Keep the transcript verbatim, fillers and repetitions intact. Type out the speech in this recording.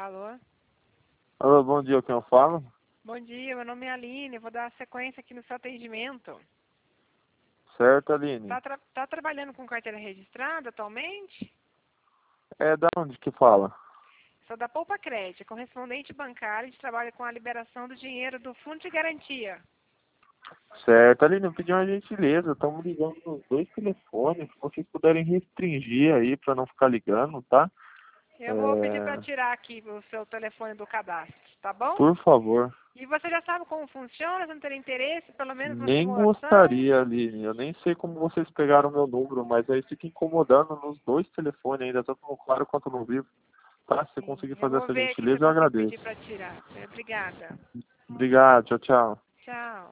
Alô? Alô, bom dia, quem eu falo? Bom dia, meu nome é Aline, vou dar sequência aqui no seu atendimento. Certo, Aline? Tá, tra tá trabalhando com carteira registrada atualmente? É da onde que fala? Sou da Poupa Crédito, correspondente bancário, a gente trabalha com a liberação do dinheiro do Fundo de Garantia. Certo, Aline, eu pedi uma gentileza, estamos ligando nos dois telefones, se vocês puderem restringir aí para não ficar ligando, tá? Eu vou pedir para É... tirar aqui o seu telefone do cadastro, tá bom? Por favor. E você já sabe como funciona, você não teria interesse, pelo menos uma Nem simulação? gostaria, Aline, eu nem sei como vocês pegaram meu número, mas aí fica incomodando nos dois telefones ainda, tanto no claro quanto no vivo. Tá? Se você Sim, conseguir eu fazer vou essa ver aqui se eu gentileza, eu consigo pedir agradeço. para tirar. Obrigada. Obrigado, tchau, tchau. Tchau.